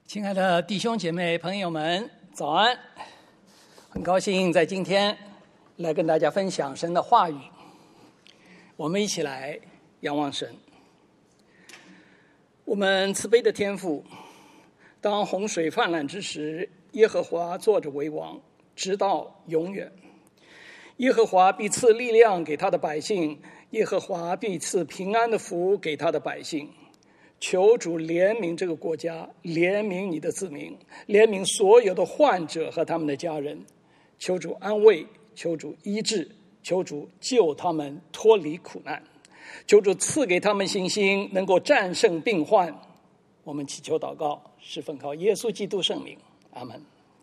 亲爱的弟兄姐妹朋友们，早安！很高兴在今天来跟大家分享神的话语。我们一起来仰望神。我们慈悲的天父，当洪水泛滥之时，耶和华坐着为王，直到永远。耶和华必赐力量给他的百姓，耶和华必赐平安的福给他的百姓。求主怜悯这个国家，怜悯你的子民，怜悯所有的患者和他们的家人。求主安慰，求主医治，求主救他们脱离苦难，求主赐给他们信心，能够战胜病患。我们祈求祷告，是奉靠耶稣基督圣名，阿们。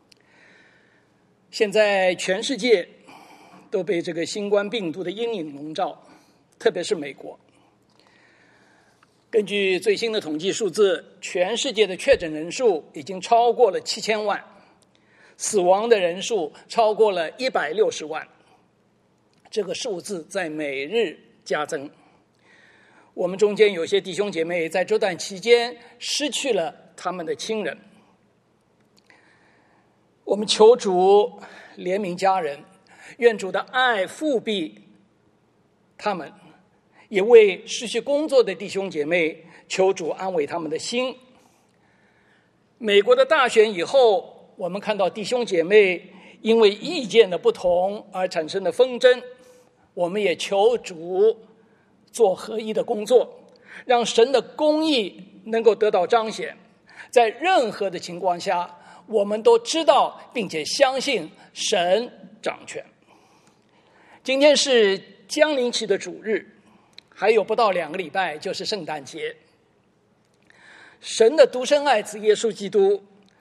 现在全世界都被这个新冠病毒的阴影笼罩，特别是美国。根据最新的统计数字，全世界的确诊人数已经超过了7000万，死亡的人数超过了160万，这个数字在每日加增。我们中间有些弟兄姐妹在这段期间失去了他们的亲人，我们求主怜悯家人，愿主的爱复庇他们，也为失去工作的弟兄姐妹求主安慰他们的心。美国的大选以后，我们看到弟兄姐妹因为意见的不同而产生的纷争，我们也求主做合一的工作，让神的公义能够得到彰显。在任何的情况下，我们都知道并且相信神掌权。今天是将临期的主日，还有不到2个礼拜就是圣诞节。神的独生爱子耶稣基督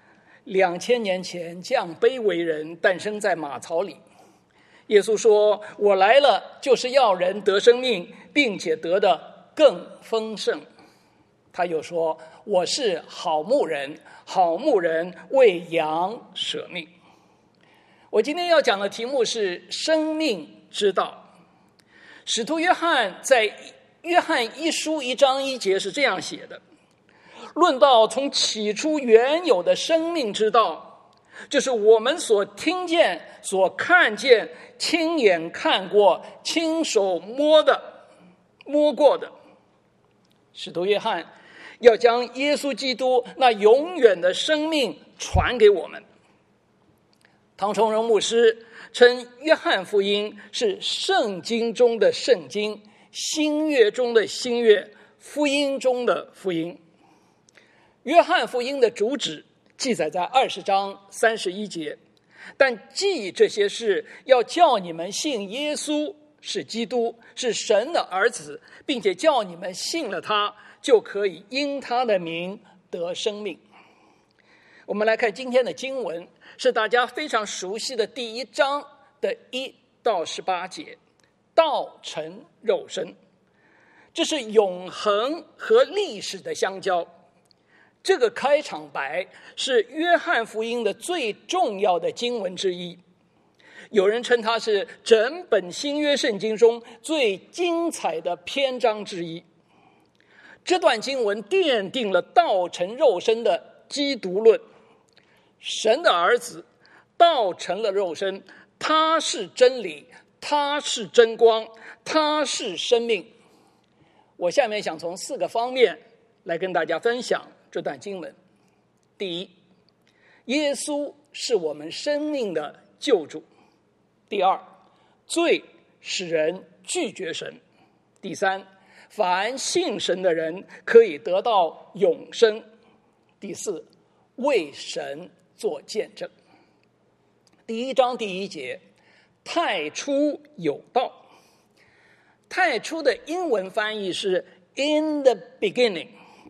2000年前降卑为人，诞生在马槽里。耶稣说，我来了就是要人得生命，并且得的更丰盛。他又说，我是好牧人，好牧人为羊舍命。我今天要讲的题目是生命之道。使徒约翰在约翰一书1章1节是这样写的，论到从起初原有的生命之道，就是我们所听见、所看见、亲眼看过、亲手摸过的。使徒约翰要将耶稣基督那永远的生命传给我们。唐崇荣牧师称约翰福音是圣经中的圣经，新约中的新约，福音中的福音。约翰福音的主旨记载在20章31节，但记这些事，要叫你们信耶稣是基督，是神的儿子，并且叫你们信了他，就可以因他的名得生命。我们来看今天的经文，是大家非常熟悉的第1章的1到18节，道成肉身。这是永恒和历史的相交。这个开场白是约翰福音的最重要的经文之一，有人称它是整本新约圣经中最精彩的篇章之一。这段经文奠定了道成肉身的基督论，神的儿子道成了肉身，他是真理，他是真光，他是生命。我下面想从4个方面来跟大家分享这段经文。第一，耶稣是我们生命的救主。第二，罪使人拒绝神。第三，凡信神的人可以得到永生。第四，为神做见证。第1章第1节，太初有道。太初的英文翻译是 in the beginning。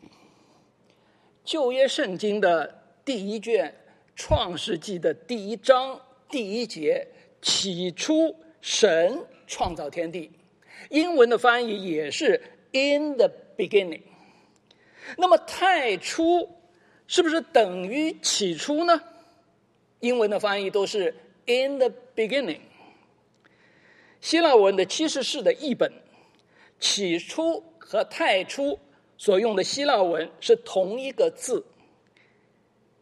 旧约圣经的第1卷创世纪的第1章第1节，起初神创造天地，英文的翻译也是 in the beginning。 那么太初是不是等于起初呢？英文的翻译都是 in the beginning。 希腊文的70士的译本，起初和太初所用的希腊文是同一个字，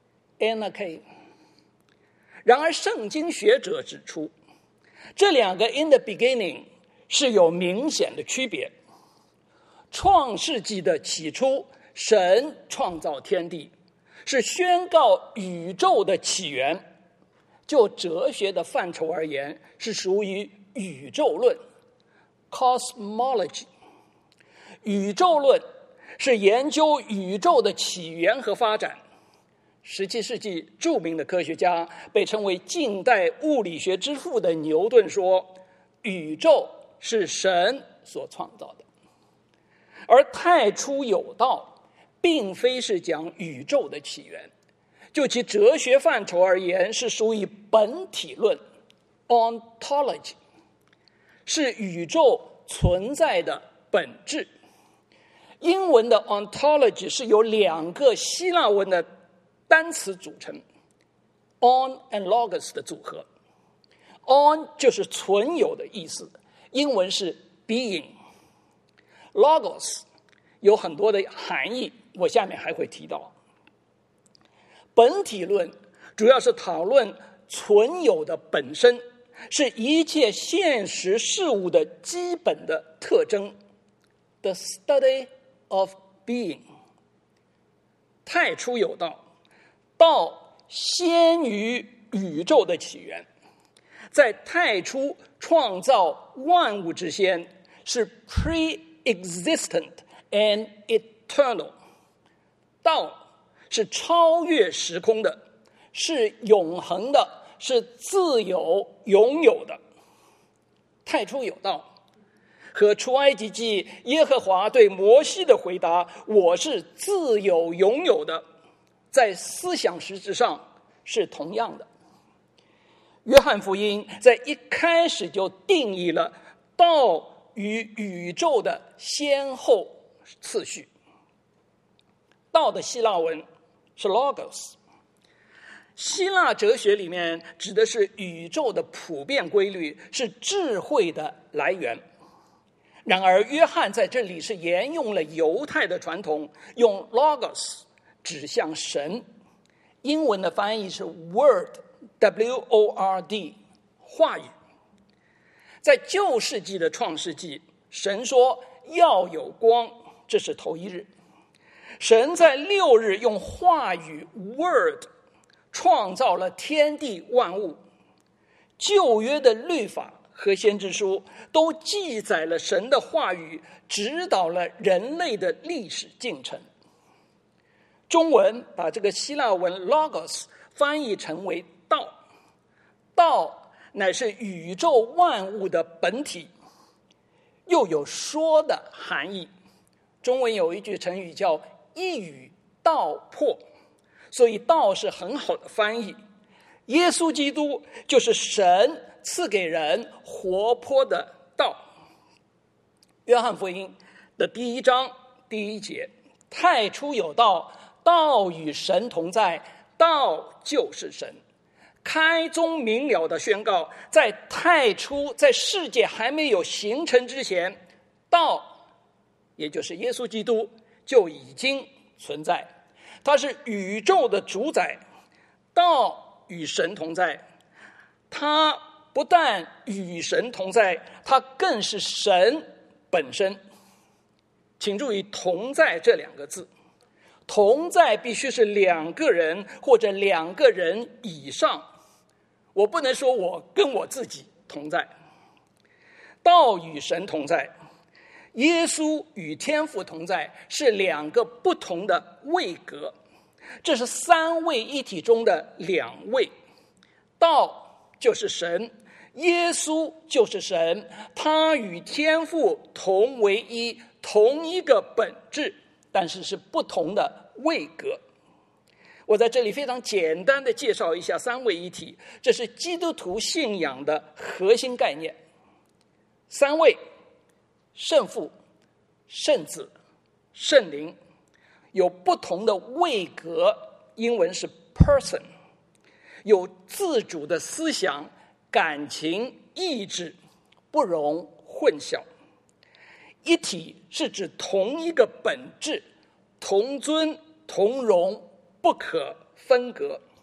NRK。然而圣经学者指出，这两个 in the beginning 是有明显的区别。创世纪的起初，神创造天地，是宣告宇宙的起源。就哲学的范畴而言，是属于宇宙论 cosmology。 宇宙论是研究宇宙的起源和发展。17世纪著名的科学家，被称为近代物理学之父的牛顿说，宇宙是神所创造的。而太初有道并非是讲宇宙的起源，就其哲学范畴而言，是属于本体论 ontology， 是宇宙存在的本质。英文的 ontology 是由两个希腊文的单词组成 on and logos 的组合。 on 就是存有的意思，英文是 being。 logos 有很多的含义，我下面还会提到。本体论主要是讨论存有的本身，是一切现实事物的基本的特征 The study of being。 太初有道，道先于宇宙的起源，在太初创造万物之先，是 pre-existent and eternal。 道是超越时空的，是永恒的，是自由拥有的。太初有道和出埃及记耶和华对摩西的回答，我是自由拥有的，在思想实质上是同样的。约翰福音在一开始就定义了道与宇宙的先后次序。道的希腊文是 logos， 希腊哲学里面指的是宇宙的普遍规律，是智慧的来源。然而约翰在这里是沿用了犹太的传统，用 logos 指向神。英文的翻译是 word W-O-R-D 话语。在旧世纪的创世纪，神说要有光，这是头一日。神在6日用话语 word 创造了天地万物。旧约的律法和先知书都记载了神的话语，指导了人类的历史进程。中文把这个希腊文 logos 翻译成为道，道乃是宇宙万物的本体，又有说的含义。中文有一句成语叫一语道破，所以道是很好的翻译。耶稣基督就是神赐给人活泼的道。约翰福音的第1章第1节，太初有道，道与神同在，道就是神。开宗明了的宣告，在太初，在世界还没有形成之前，道也就是耶稣基督就已经存在。他是宇宙的主宰，道与神同在。他不但与神同在，他更是神本身。请注意同在这2个字，同在必须是2个人或者2个人以上，我不能说我跟我自己同在。道与神同在，耶稣与天父同在，是2个不同的位格，这是3位一体中的2位。道就是神，耶稣就是神，他与天父同为一，同一个本质，但是是不同的位格。我在这里非常简单的介绍一下3位一体，这是基督徒信仰的核心概念。3位，圣父、圣子、圣灵，有不同的位格，英文是 person， 有自主的思想、感情、意志，不容混淆。一体是指同一个本质，同尊同荣，不可分割。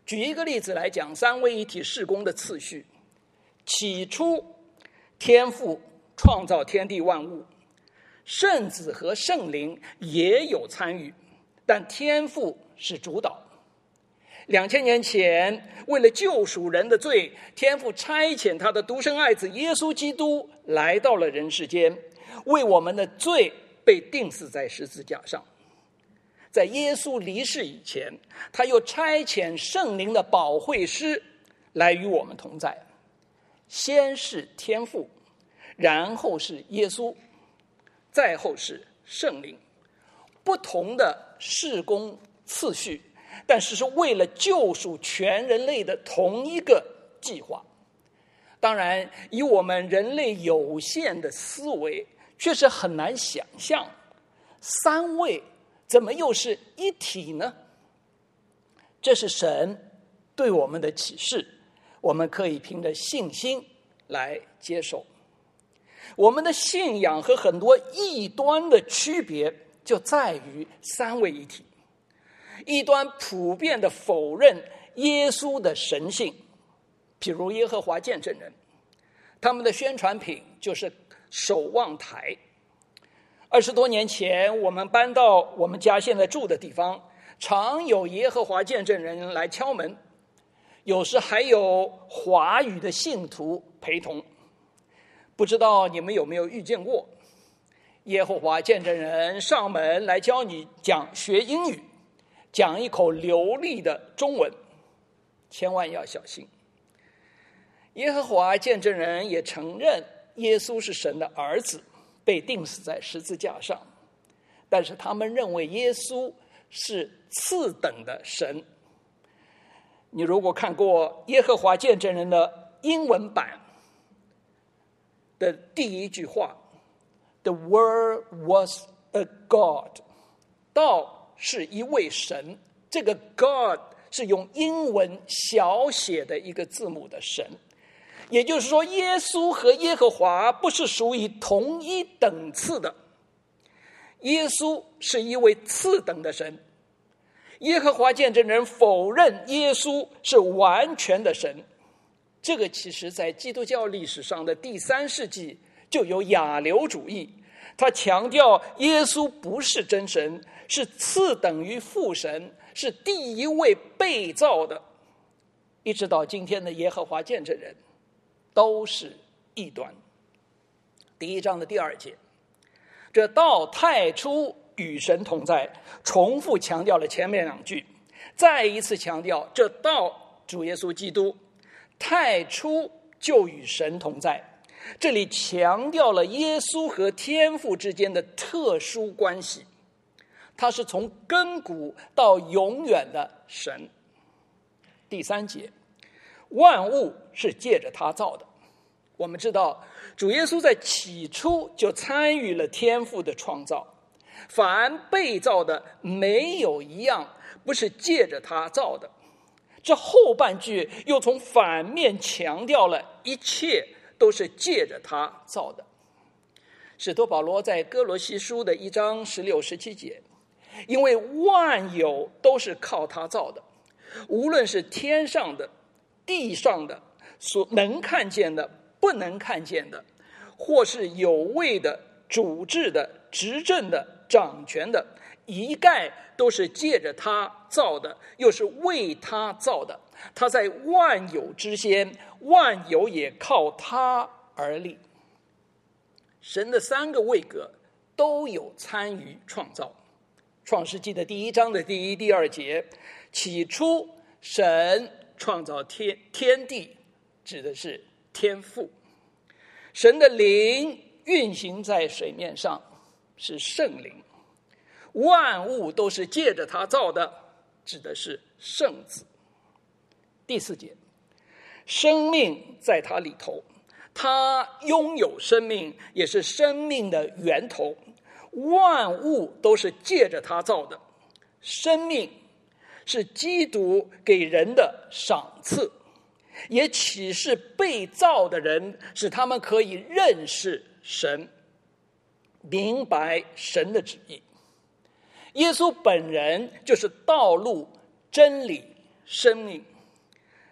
举一个例子来讲三位一体事工的次序。起初，天父创造天地万物，圣子和圣灵也有参与，但天父是主导。2000年前，为了救赎人的罪，天父差遣他的独生爱子耶稣基督来到了人世间，为我们的罪被钉死在十字架上。在耶稣离世以前，他又差遣圣灵的保惠师来与我们同在。先是天父，然后是耶稣，再后是圣灵，不同的事工次序，但是是为了救赎全人类的同一个计划。当然，以我们人类有限的思维，却是很难想象三位怎么又是一体呢？这是神对我们的启示，我们可以凭着信心来接受。我们的信仰和很多异端的区别就在于三位一体。异端普遍的否认耶稣的神性，譬如耶和华见证人，他们的宣传品就是守望台。20多年前，我们搬到我们家现在住的地方，常有耶和华见证人来敲门，有时还有华语的信徒陪同。不知道你们有没有遇见过耶和华见证人上门来教你学英语，讲一口流利的中文，千万要小心。耶和华见证人也承认耶稣是神的儿子，被钉死在十字架上，但是他们认为耶稣是次等的神。你如果看过耶和华见证人的英文版的第一句话 ，The Word was a God， 道是一位神，这个 God 是用英文小写的一个字母的神，也就是说，耶稣和耶和华不是属于同一等次的，耶稣是一位次等的神。耶和华见证人否认耶稣是完全的神。这个其实在基督教历史上的第3世纪就有亚流主义，他强调耶稣不是真神，是次等于父神，是第一位被造的。一直到今天的耶和华见证人都是异端。第1章的第2节，这道太初与神同在，重复强调了前面2句，再一次强调这道主耶稣基督太初就与神同在。这里强调了耶稣和天父之间的特殊关系，他是从亘古到永远的神。第3节，万物是借着他造的。我们知道主耶稣在起初就参与了天父的创造，凡被造的没有一样不是借着他造的。这后半句又从反面强调了一切都是借着他造的。使徒保罗在哥罗西书的1章16、17节，因为万有都是靠他造的，无论是天上的、地上的，所能看见的、不能看见的，或是有位的、主治的、执政的、掌权的，一概都是借着他造的，又是为他造的。他在万有之先，万有也靠他而立。神的3个位格都有参与创造。创世纪的第1章的第1、第2节，起初神创造天地，指的是天父。神的灵运行在水面上，是圣灵。万物都是借着他造的，指的是圣子。第4节，生命在他里头，他拥有生命，也是生命的源头。万物都是借着他造的，生命是基督给人的赏赐，也启示被造的人，使他们可以认识神，明白神的旨意。耶稣本人就是道路、真理、生命。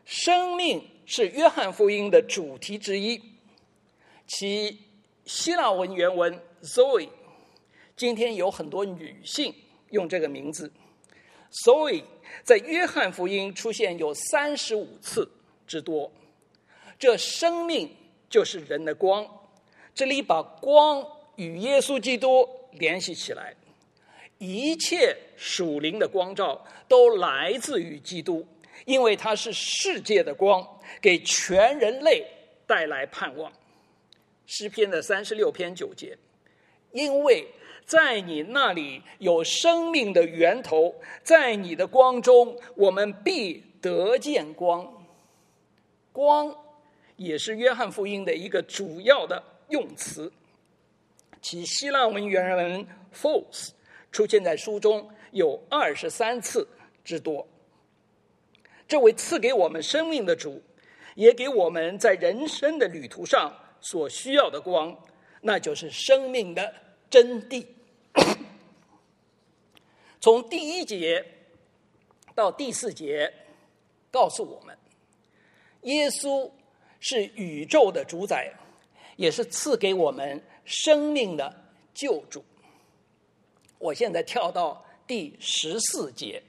生命是约翰福音的主题之一，其希腊文原文 Zoe， 今天有很多女性用这个名字。Zoe 在约翰福音出现有35次之多。这生命就是人的光，这里把光与耶稣基督联系起来。一切属灵的光照都来自于基督，因为他是世界的光，给全人类带来盼望。诗篇的36篇9节，因为在你那里有生命的源头，在你的光中我们必得见光。光也是约翰福音的一个主要的用词，其希腊文原文 phos 出现在书中有23次之多。这位赐给我们生命的主，也给我们在人生的旅途上所需要的光，那就是生命的真谛。从第1节到第4节告诉我们，耶稣是宇宙的主宰，也是赐给我们生命的救主。我现在跳到第14节，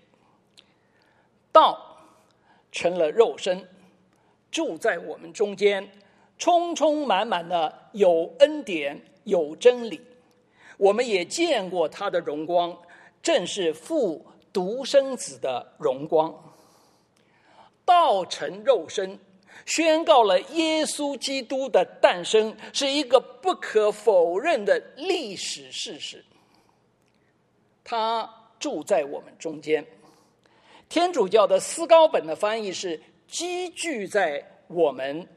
道成了肉身，住在我们中间，充充满满的有恩典有真理。我们也见过他的荣光，正是父独生子的荣光。道成肉身宣告了耶稣基督的诞生，是一个不可否认的历史事实。他住在我们中间。天主教的思高本的翻译是寄居我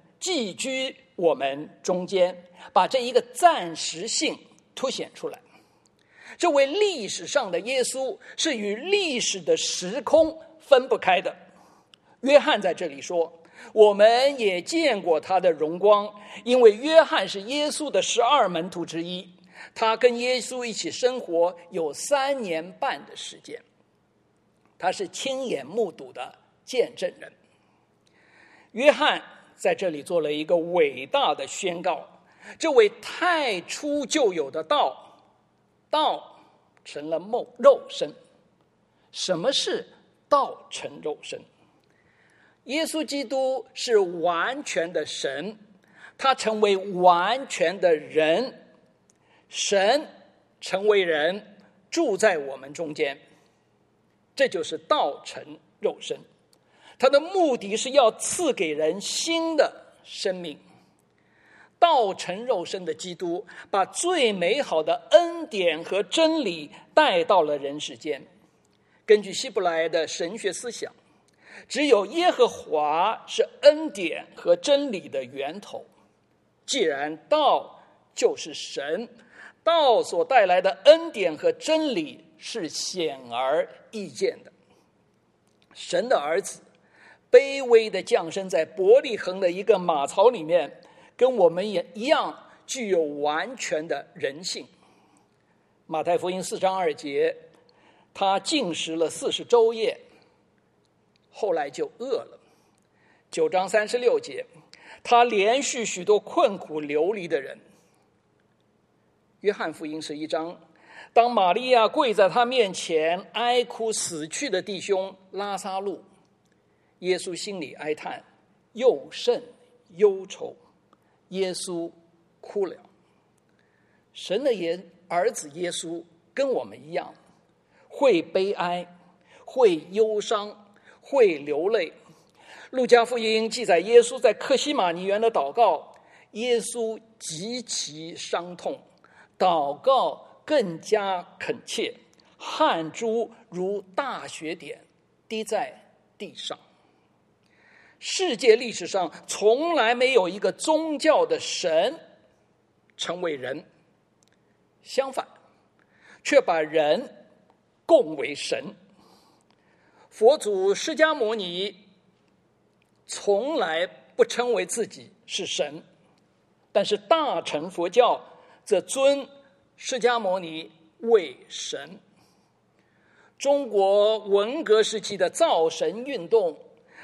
们中间，把这一个暂时性凸显出来。这位历史上的耶稣是与历史的时空分不开的。约翰在这里说，我们也见过他的荣光，因为约翰是耶稣的12门徒之一，他跟耶稣一起生活有3年半的时间，他是亲眼目睹的见证人。约翰在这里做了一个伟大的宣告，这位太初就有的道成了肉身。什么是道成肉身？耶稣基督是完全的神，他成为完全的人，神成为人，住在我们中间，这就是道成肉身。他的目的是要赐给人新的生命。道成肉身的基督把最美好的恩典和真理带到了人世间。根据希伯来的神学思想，只有耶和华是恩典和真理的源头。既然道就是神，道所带来的恩典和真理是显而易见的。神的儿子卑微的降生在伯利恒的一个马槽里面，跟我们也一样具有完全的人性。马太福音4章2节，他禁食了40昼夜，后来就饿了。9章36节，他连续许多困苦流离的人。约翰福音11章，当玛利亚跪在他面前哀哭死去的弟兄拉撒路，耶稣心里哀叹，又甚忧愁，耶稣哭了。神的儿子耶稣跟我们一样，会悲哀，会忧伤，会流泪。路加福音记载耶稣在客西马尼园的祷告，耶稣极其伤痛，祷告更加恳切，汗珠如大雪点滴在地上。世界历史上从来没有一个宗教的神成为人，相反却把人供为神。佛祖释迦牟尼从来不称为自己是神，但是大乘佛教则尊释迦牟尼为神。中国文革时期的造神运动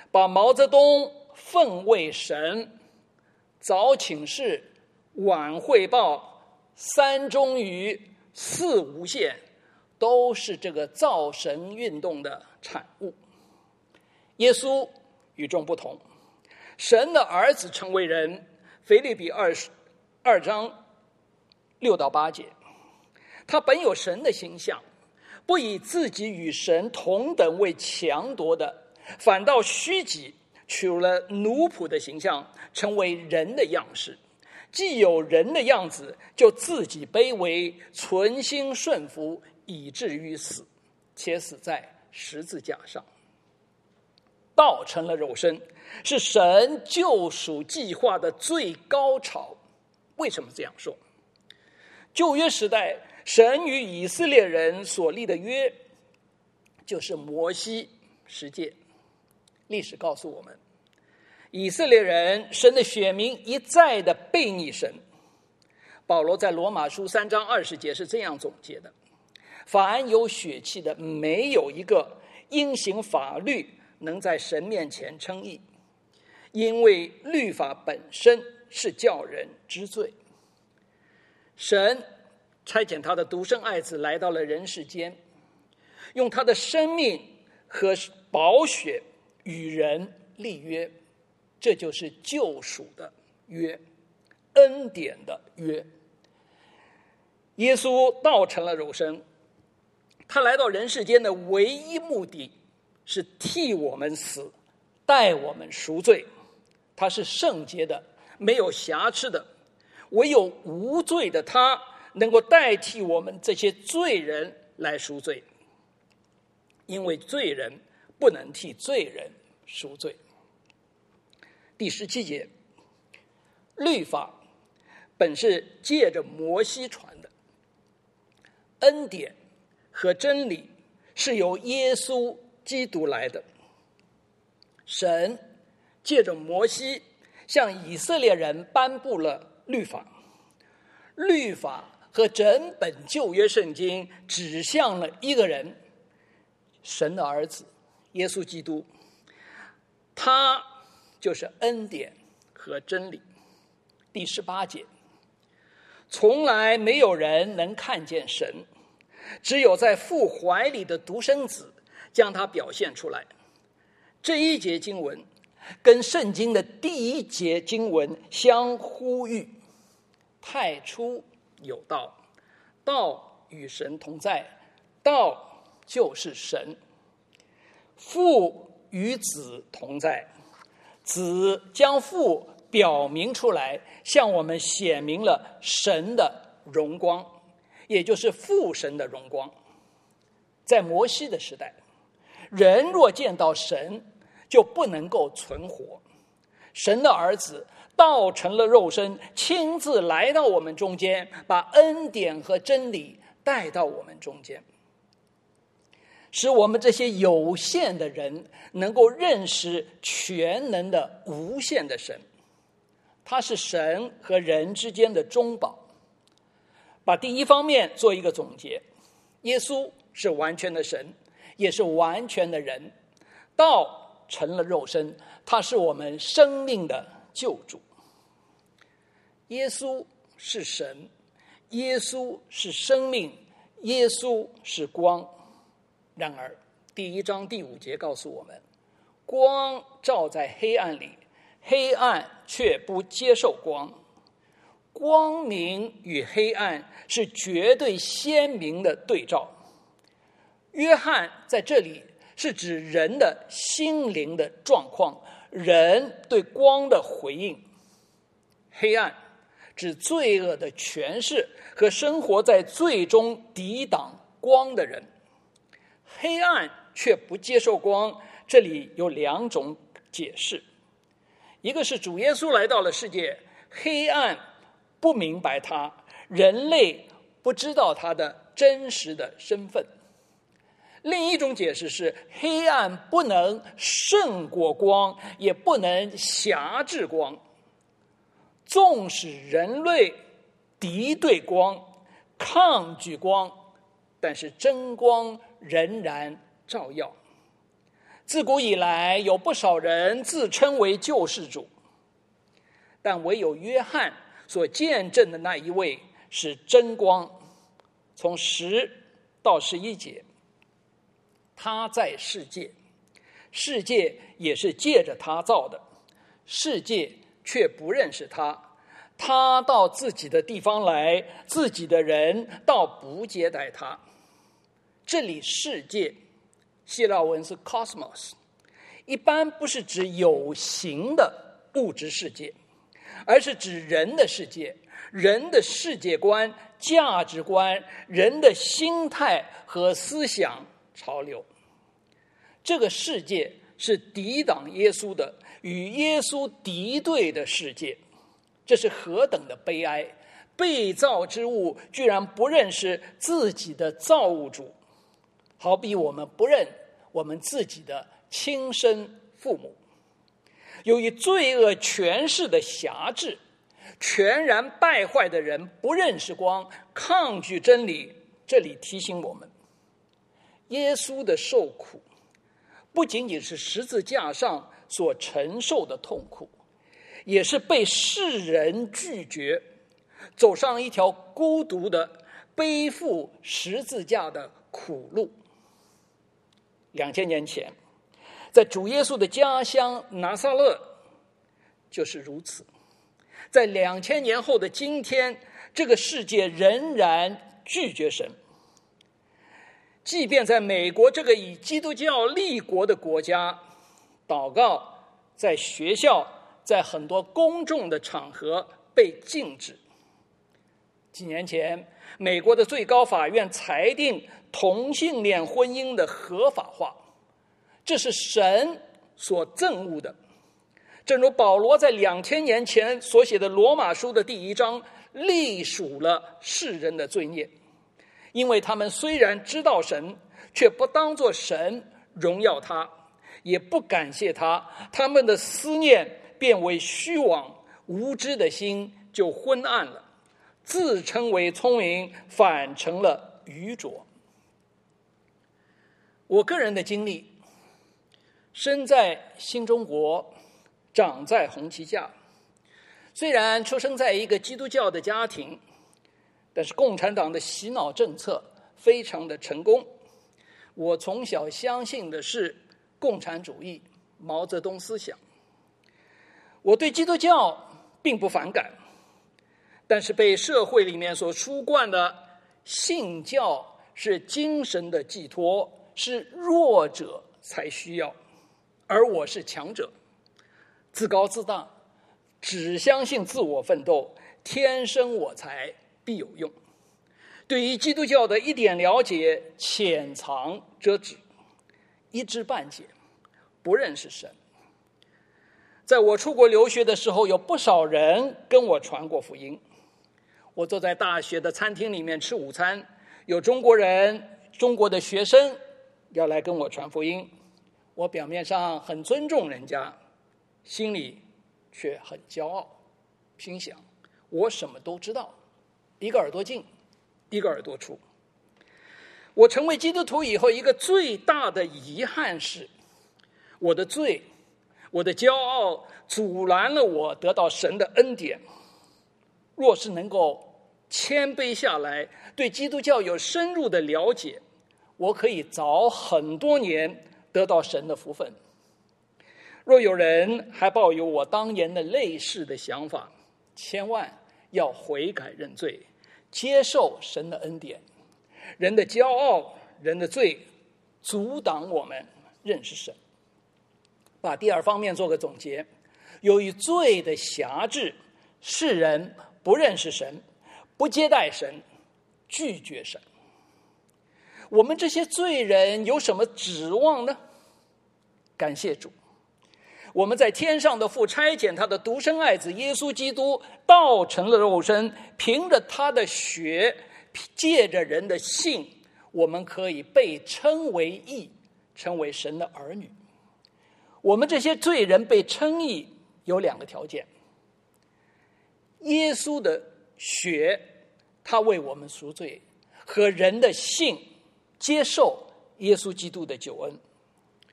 把毛泽东奉为神，早请示，晚汇报，三忠于四无限，都是这个造神运动的产物。耶稣与众不同，神的儿子成为人，腓立比22章6到8节，他本有神的形象，不以自己与神同等为强夺的，反倒虚己，取了奴仆的形象，成为人的样式。既有人的样子，就自己卑微，存心顺服，以至于死，且死在十字架上。道成了肉身，是神救赎计划的最高潮。为什么这样说？旧约时代，神与以色列人所立的约，就是摩西十诫。历史告诉我们，以色列人，神的选民一再的悖逆神。保罗在罗马书3章20节是这样总结的：凡有血气的，没有一个因行法律能在神面前称义，因为律法本身是叫人知罪。神差遣他的独生爱子来到了人世间，用他的生命和宝血与人立约，这就是救赎的约，恩典的约。耶稣道成了肉身，他来到人世间的唯一目的是替我们死，代我们赎罪。他是圣洁的，没有瑕疵的，唯有无罪的他能够代替我们这些罪人来赎罪，因为罪人不能替罪人赎罪。第17节，律法本是借着摩西传的，恩典和真理是由耶稣基督来的。神借着摩西向以色列人颁布了律法，律法和整本旧约圣经指向了一个人，神的儿子耶稣基督，他就是恩典和真理。第18节，从来没有人能看见神，只有在父怀里的独生子将他表现出来。这一节经文跟圣经的第1节经文相呼吁，太初有道，道与神同在，道就是神。父与子同在，子将父表明出来，向我们显明了神的荣光，也就是父神的荣光。在摩西的时代，人若见到神，就不能够存活。神的儿子道成了肉身，亲自来到我们中间，把恩典和真理带到我们中间，使我们这些有限的人能够认识全能的无限的神。他是神和人之间的中保。把第一方面做一个总结，耶稣是完全的神，也是完全的人，道成了肉身，他是我们生命的救主。耶稣是神，耶稣是生命，耶稣是光。然而第1章第5节告诉我们，光照在黑暗里，黑暗却不接受光。光明与黑暗是绝对鲜明的对照。约翰在这里是指人的心灵的状况，人对光的回应。黑暗指罪恶的权势和生活在罪中抵挡光的人。黑暗却不接受光，这里有2种解释。一个是主耶稣来到了世界，黑暗不明白他，人类不知道他的真实的身份。另一种解释是，黑暗不能胜过光，也不能辖制光。纵使人类敌对光，抗拒光，但是真光仍然照耀。 自古以来有不少人自称为救世主，但唯有约翰所见证的那一位是真光。从10到11节，他在世界，世界也是借着他造的，世界却不认识他。他到自己的地方来，自己的人倒不接待他。这里世界希腊文是 cosmos， 一般不是指有形的物质世界，而是指人的世界，人的世界观、价值观、人的心态和思想潮流。这个世界是抵挡耶稣的，与耶稣敌对的世界。这是何等的悲哀！被造之物居然不认识自己的造物主，好比我们不认我们自己的亲生父母。由于罪恶权势的辖制，全然败坏的人不认识光，抗拒真理。这里提醒我们，耶稣的受苦不仅仅是十字架上所承受的痛苦，也是被世人拒绝，走上一条孤独的背负十字架的苦路。2000年前，在主耶稣的家乡拿撒勒就是如此。在2000年后的今天，这个世界仍然拒绝神。即便在美国这个以基督教立国的国家，祷告在学校、在很多公众的场合被禁止。几年前，美国的最高法院裁定同性恋婚姻的合法化，这是神所憎恶的。正如保罗在2000年前所写的罗马书的第1章隶属了世人的罪孽，因为他们虽然知道神，却不当作神荣耀他，也不感谢他，他们的思念变为虚妄，无知的心就昏暗了，自称为聪明，反成了愚拙。我个人的经历，生在新中国，长在红旗架，虽然出生在一个基督教的家庭，但是共产党的洗脑政策非常的成功。我从小相信的是共产主义、毛泽东思想。我对基督教并不反感，但是被社会里面所输灌的信教是精神的寄托，是弱者才需要，而我是强者，自高自大，只相信自我奋斗，天生我材必有用。对于基督教的一点了解，潜藏遮止，一知半解，不认识神。在我出国留学的时候，有不少人跟我传过福音。我坐在大学的餐厅里面吃午餐，有中国人、中国的学生要来跟我传福音。我表面上很尊重人家，心里却很骄傲，心想我什么都知道，一个耳朵进，一个耳朵出。我成为基督徒以后，一个最大的遗憾是，我的罪、我的骄傲阻拦了我得到神的恩典。若是能够谦卑下来，对基督教有深入的了解，我可以早很多年得到神的福分。若有人还抱有我当年的类似的想法，千万要悔改认罪，接受神的恩典。人的骄傲、人的罪阻挡我们认识神。把第二方面做个总结，由于罪的辖制，世人不认识神，不接待神，拒绝神。我们这些罪人有什么指望呢？感谢主，我们在天上的父差遣他的独生爱子耶稣基督道成了肉身，凭着他的血，借着人的信，我们可以被称为义，成为神的儿女。我们这些罪人被称义有2个条件：耶稣的血，他为我们赎罪，和人的信，接受耶稣基督的救恩。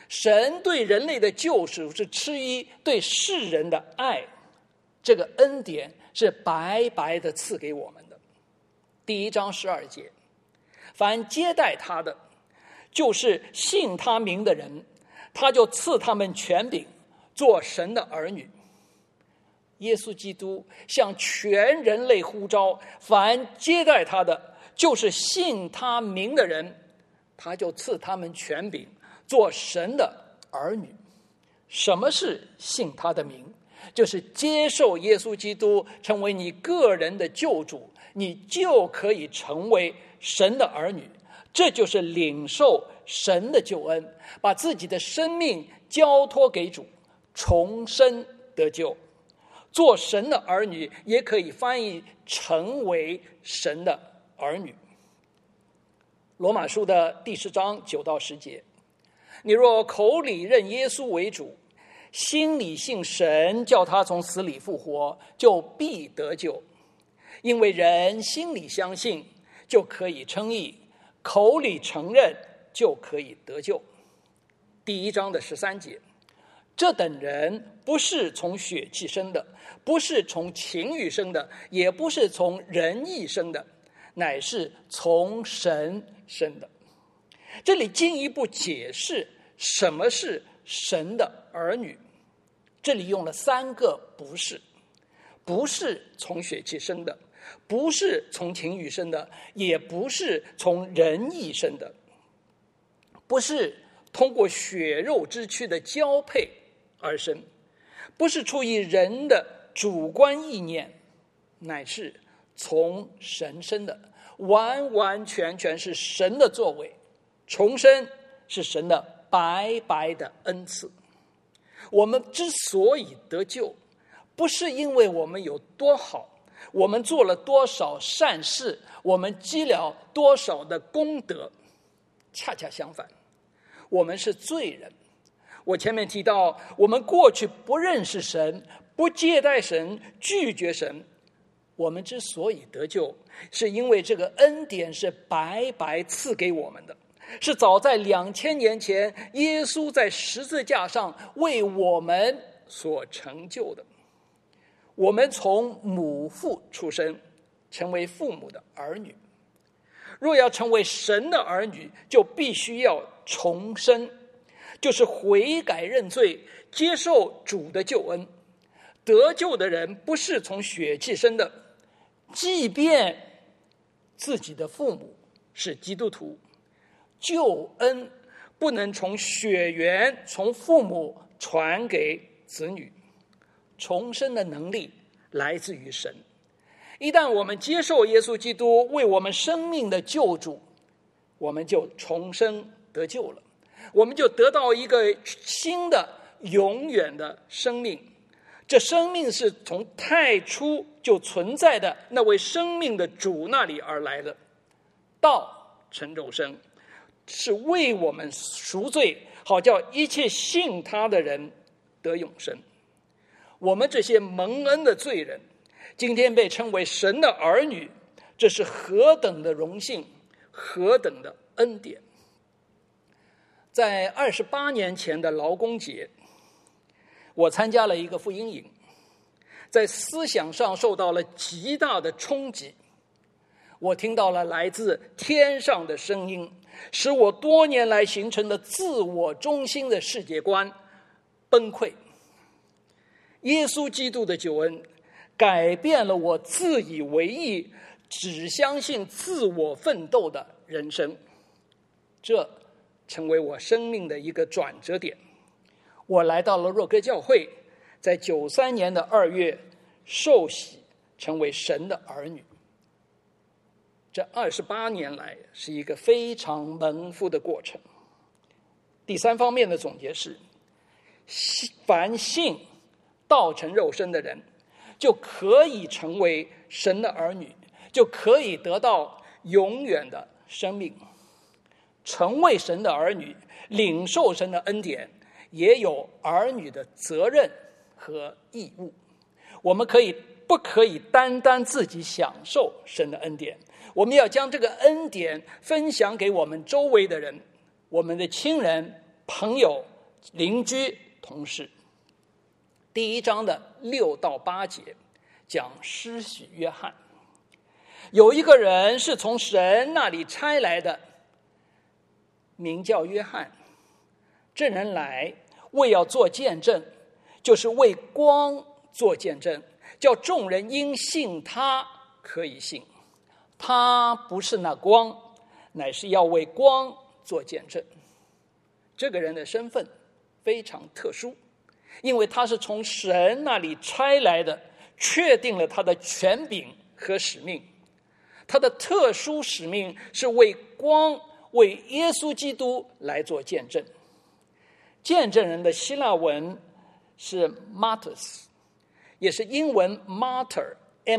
神对人类的救赎是出于对世人的爱，这个恩典是白白的赐给我们的。第1章12节，凡接待他的，就是信他名的人，他就赐他们权柄，做神的儿女。耶稣基督向全人类呼召，凡接待他的，就是信他名的人，他就赐他们权柄，做神的儿女。什么是信他的名？就是接受耶稣基督成为你个人的救主，你就可以成为神的儿女。这就是领受神的救恩，把自己的生命交托给主，重生得救。做神的儿女也可以翻译成为神的儿女。罗马书的第10章9到10节，你若口里认耶稣为主，心里信神叫他从死里复活，就必得救。因为人心里相信，就可以称义，口里承认，就可以得救。第1章的13节，这等人不是从血气生的，不是从情欲生的，也不是从人意生的，乃是从神生的。这里进一步解释什么是神的儿女。这里用了3个不是，不是从血气生的，不是从情欲生的，也不是从人意生的，不是通过血肉之躯的交配而生，不是出于人的主观意念，乃是从神生的，完完全全是神的作为。重生是神的白白的恩赐。我们之所以得救，不是因为我们有多好，我们做了多少善事，我们积了多少的功德，恰恰相反，我们是罪人。我前面提到，我们过去不认识神，不接待神，拒绝神。我们之所以得救，是因为这个恩典是白白赐给我们的，是早在2000年前耶稣在十字架上为我们所成就的。我们从母父出生，成为父母的儿女。若要成为神的儿女，就必须要重生，就是悔改认罪，接受主的救恩。得救的人不是从血气生的，即便自己的父母是基督徒，救恩不能从血缘，从父母传给子女。重生的能力来自于神。一旦我们接受耶稣基督为我们生命的救主，我们就重生得救了，我们就得到一个新的永远的生命。这生命是从太初就存在的那位生命的主那里而来的。道成肉身，是为我们赎罪，好叫一切信他的人得永生。我们这些蒙恩的罪人，今天被称为神的儿女，这是何等的荣幸，何等的恩典。在28年前的劳工节，我参加了一个福音营，在思想上受到了极大的冲击。我听到了来自天上的声音，使我多年来形成的自我中心的世界观崩溃。耶稣基督的救恩改变了我自以为意，只相信自我奋斗的人生，这成为我生命的一个转折点。我来到了若歌教会，在93年的2月受洗，成为神的儿女。这28年来是一个非常蒙福的过程。第3方面的总结是，凡信道成肉身的人，就可以成为神的儿女，就可以得到永远的生命。成为神的儿女，领受神的恩典，也有儿女的责任和义务。我们不可以单单自己享受神的恩典，我们要将这个恩典分享给我们周围的人，我们的亲人、朋友、 邻居、同事。第1章的6到8节讲施洗约翰。有一个人是从神那里差来的，名叫约翰。这人来为要做见证，就是为光做见证，叫众人因信他可以信。他不是那光，乃是要为光做见证。这个人的身份非常特殊，因为他是从神那里差来的，确定了他的权柄和使命。他的特殊使命是为光，为耶稣基督来做见证。见证人的希腊文是 martyrs， 也是英文 martyr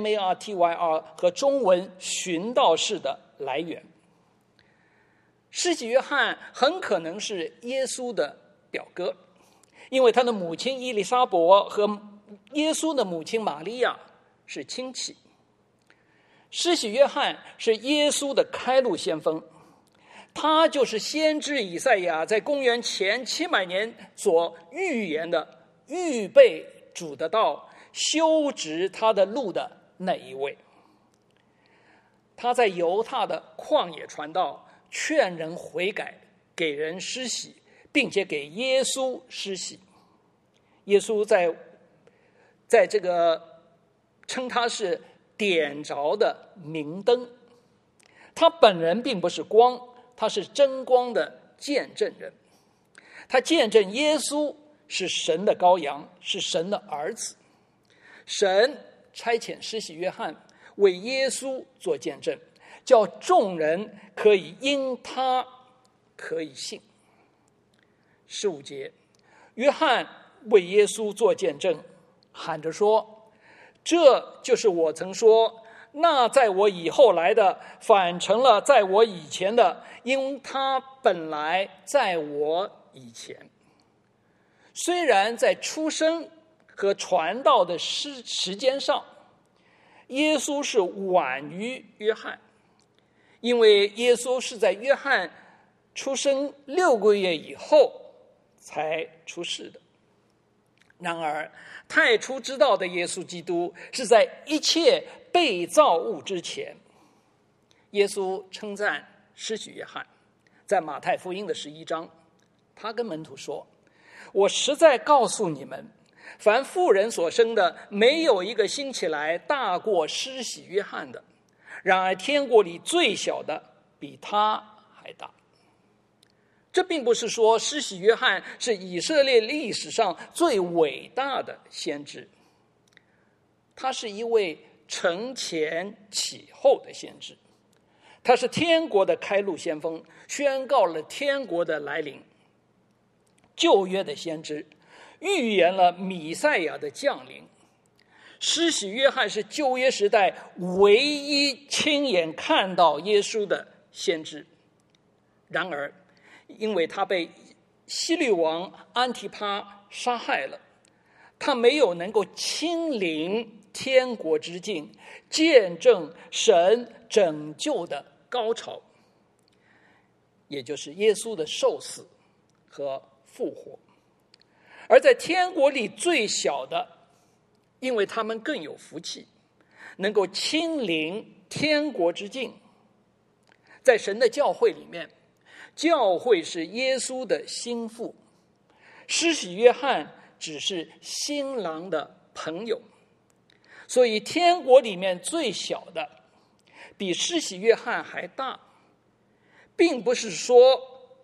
martyr 和中文寻道士的来源。施洗约翰很可能是耶稣的表哥，因为他的母亲伊丽莎伯和耶稣的母亲玛利亚是亲戚。施洗约翰是耶稣的开路先锋，他就是先知以赛亚在公元前700年所预言的预备主的道，修直他的路的那一位。他在犹太的旷野传道，劝人悔改，给人施洗，并且给耶稣施洗。耶稣在这个称他是点着的明灯，他本人并不是光，他是真光的见证人。他见证耶稣是神的羔羊，是神的儿子。神差遣施洗约翰为耶稣做见证，叫众人可以因他可以信。15节，约翰为耶稣做见证，喊着说：这就是我曾说，那在我以后来的反成了在我以前的，因他本来在我以前。虽然在出生和传道的时间上，耶稣是晚于约翰，因为耶稣是在约翰出生6个月以后才出世的。然而太初之道的耶稣基督是在一切被造物之前。耶稣称赞施洗约翰，在马太福音的11章，他跟门徒说：我实在告诉你们，凡妇人所生的，没有一个兴起来大过施洗约翰的，然而天国里最小的比他还大。这并不是说施洗约翰是以色列历史上最伟大的先知，他是一位承前启后的先知，他是天国的开路先锋，宣告了天国的来临。旧约的先知预言了弥赛亚的降临。施洗约翰是旧约时代唯一亲眼看到耶稣的先知。然而因为他被希律王安提帕杀害了，他没有能够亲临天国之境，见证神拯救的高潮，也就是耶稣的受死和复活。而在天国里最小的，因为他们更有福气，能够亲临天国之境。在神的教会里面，教会是耶稣的心腹，施洗约翰只是新郎的朋友。所以天国里面最小的比施洗约翰还大，并不是说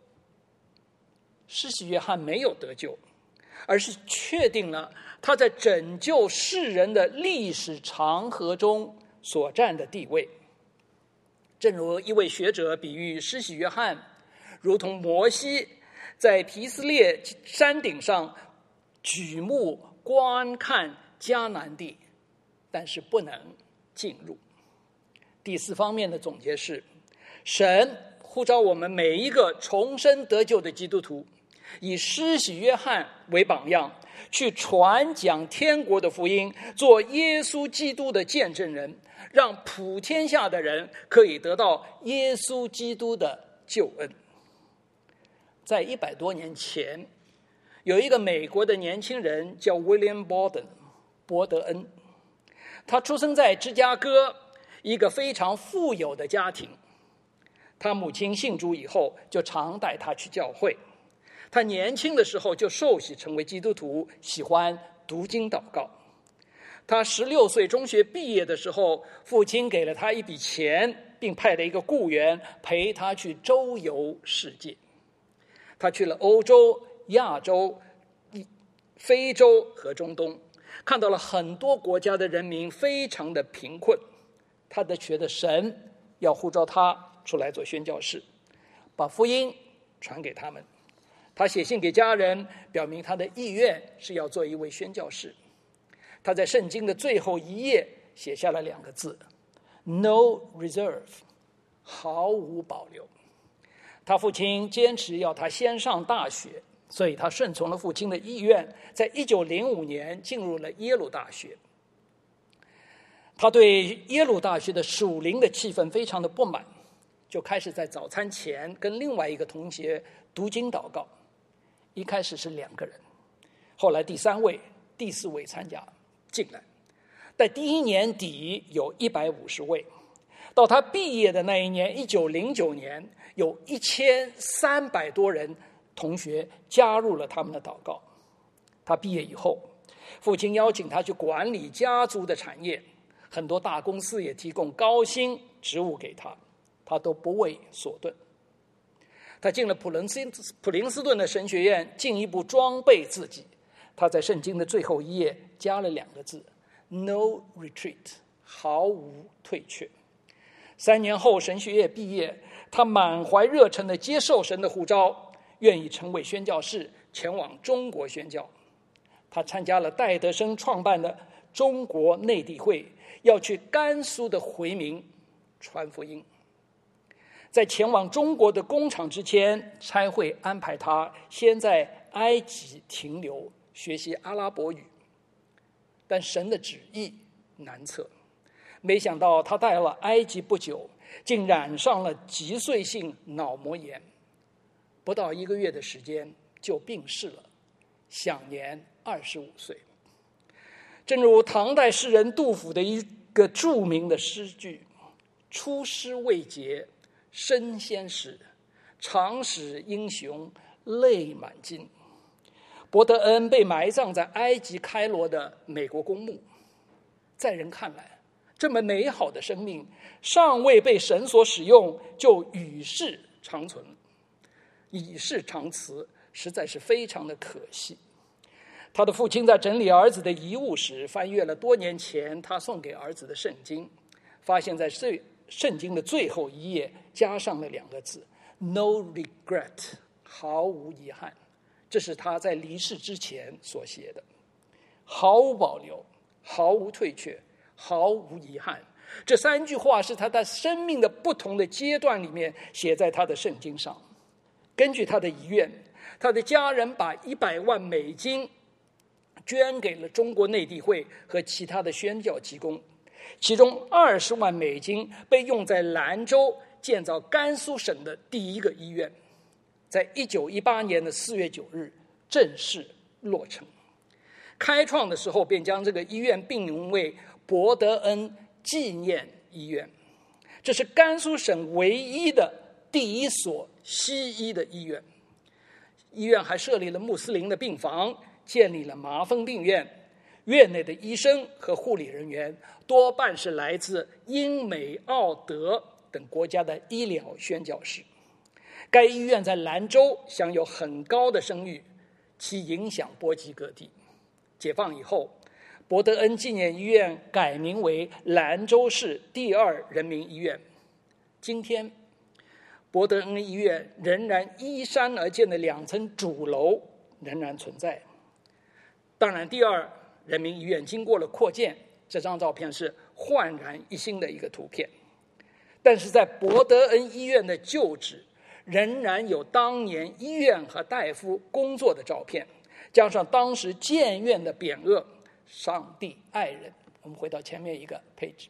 施洗约翰没有得救，而是确定了他在拯救世人的历史长河中所占的地位。正如一位学者比喻施洗约翰如同摩西在毗斯列山顶上举目观看迦南地，但是不能进入。第4方面的总结是，神呼召我们每一个重生得救的基督徒，以施洗约翰为榜样，去传讲天国的福音，做耶稣基督的见证人，让普天下的人可以得到耶稣基督的救恩。在100多年前， 有一个美国的年轻人叫 William Borden 伯德恩，他出生在芝加哥一个非常富有的家庭。他母亲信主以后，就常带他去教会。他年轻的时候就受洗成为基督徒，喜欢读经祷告。他16岁中学毕业的时候，父亲给了他一笔钱，并派了一个雇员陪他去周游世界。他去了欧洲、亚洲、非洲和中东，看到了很多国家的人民非常的贫困。他觉得神要呼召他出来做宣教士，把福音传给他们。他写信给家人，表明他的意愿是要做一位宣教士。他在圣经的最后一页写下了2个字 No reserve， 毫无保留。他父亲坚持要他先上大学，所以他顺从了父亲的意愿，在1905年进入了耶鲁大学。他对耶鲁大学的属灵的气氛非常的不满，就开始在早餐前跟另外一个同学读经祷告。一开始是2个人，后来第3位、第4位参加进来。在第1年底有150位，到他毕业的那一年1909年，有1300多人同学加入了他们的祷告。他毕业以后，父亲邀请他去管理家族的产业，很多大公司也提供高薪职务给他，他都不为所动。他进了普林斯顿的神学院，进一步装备自己。他在圣经的最后一页加了2个字 No retreat， 毫无退却。3年后神学院毕业，他满怀热忱地接受神的呼召，愿意成为宣教士，前往中国宣教。他参加了戴德生创办的中国内地会，要去甘肃的回民传福音。在前往中国的工厂之前，差会安排他先在埃及停留，学习阿拉伯语。但神的旨意难测，没想到他到了埃及不久，竟染上了脊髓性脑膜炎，不到1个月的时间就病逝了，享年25岁。正如唐代诗人杜甫的一个著名的诗句：出师未捷身先死，长使英雄泪满襟。伯德恩被埋葬在埃及开罗的美国公墓。在人看来，这么美好的生命尚未被神所使用，就与世长存，以世长辞，实在是非常的可惜。他的父亲在整理儿子的遗物时，翻阅了多年前他送给儿子的圣经，发现在圣经的最后一页加上了2个字 No regret， 毫无遗憾。这是他在离世之前所写的，毫无保留，毫无退却，毫无遗憾。这3句话是他在生命的不同的阶段里面写在他的圣经上。根据他的遗愿，他的家人把100万美金捐给了中国内地会和其他的宣教机构，其中20万美金被用在兰州建造甘肃省的第1个医院，在1918年的4月9日正式落成。开创的时候便将这个医院命名为伯德恩纪念医院，这是甘肃省唯一的第1所西医的医院。医院还设立了穆斯林的病房，建立了麻风病院，院内的医生和护理人员多半是来自英美澳德等国家的医疗宣教士。该医院在兰州享有很高的声誉，其影响波及各地。解放以后，伯德恩纪念医院改名为兰州市第2人民医院。今天伯德恩医院仍然依山而建的2层主楼仍然存在。当然第2人民医院经过了扩建，这张照片是焕然一新的一个图片。但是在伯德恩医院的旧址仍然有当年医院和大夫工作的照片，加上当时建院的匾额上帝爱人。我们回到前面一个page，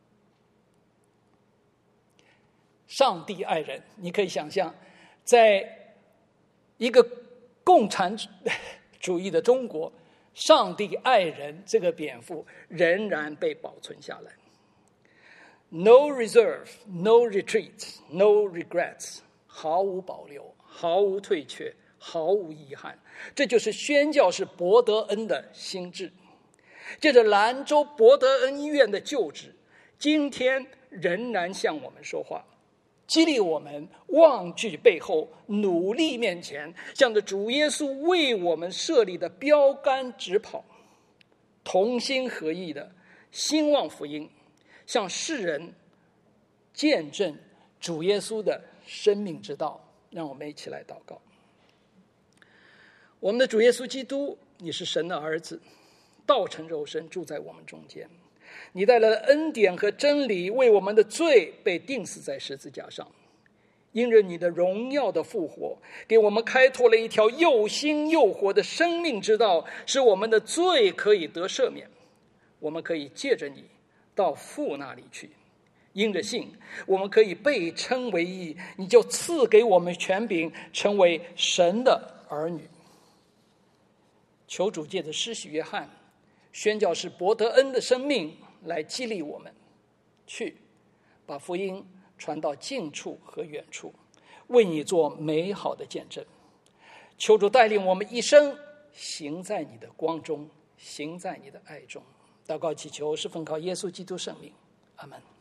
上帝爱人，你可以想象，在一个共产主义的中国，上帝爱人这个禀赋仍然被保存下来。No reserve, no retreat, no regrets， 毫无保留，毫无退却，毫无遗憾。这就是宣教士伯德恩的心志。借着兰州伯德恩医院的旧址，今天仍然向我们说话，激励我们忘惧背后，努力面前，向着主耶稣为我们设立的标杆直跑，同心合意的兴旺福音，向世人见证主耶稣的生命之道。让我们一起来祷告。我们的主耶稣基督，你是神的儿子，道成肉身住在我们中间，你带来了恩典和真理，为我们的罪被钉死在十字架上。因着你的荣耀的复活，给我们开拓了一条又新又活的生命之道，使我们的罪可以得赦免，我们可以借着你到父那里去。因着信，我们可以被称为义，你就赐给我们权柄，成为神的儿女。求主借着施洗约翰宣教士伯德恩的生命来激励我们，去把福音传到近处和远处，为你做美好的见证。求主带领我们一生行在你的光中，行在你的爱中。祷告祈求是奉靠耶稣基督圣名，阿们。